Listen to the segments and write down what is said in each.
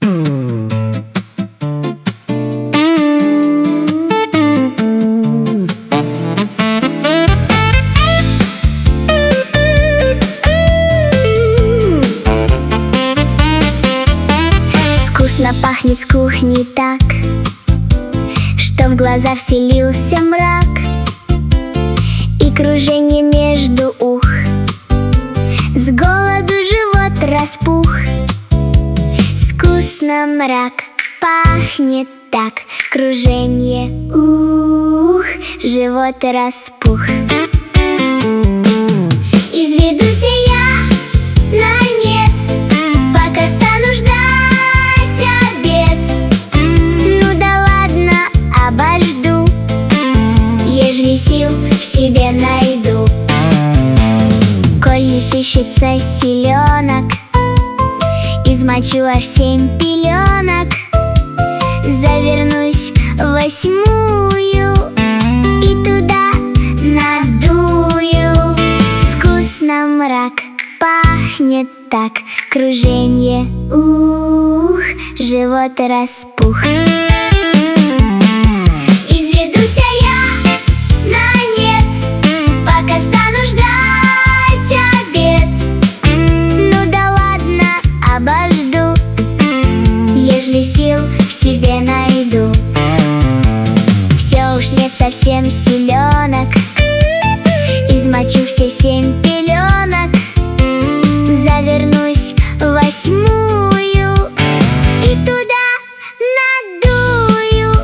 Вкусно пахнет с кухни так, что в глаза вселился мрак и кружение между ух. С голоду живот распух. Вкусно мрак пахнет так, кружение ух, живот распух. Изведуся я на нет, пока стану ждать обед. Ну да ладно, обожду, ежели сил в себе найду. Коль не сыщется селенок, измочу аж 7 пеленок, завернусь в 8-ю и туда надую. Вкусно мрак пахнет так, кружение ух, живот распух. Изведуся я на нет, пока стану ждать обед. Ну да ладно, обожду, ежели сил в себе найду. Все уж нет совсем селенок, измочу все 7 пеленок, завернусь в 8-ю и туда надую.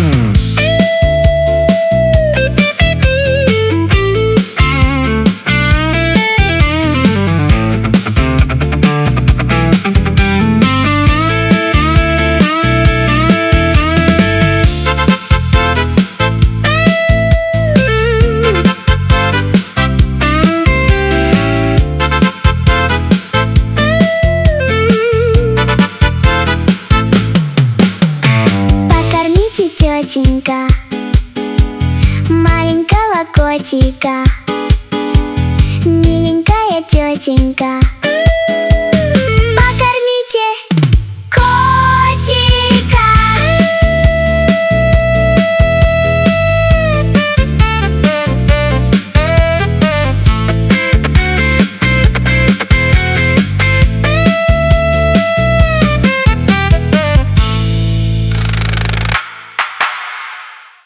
Тетенька маленького котика, миленькая тетенька,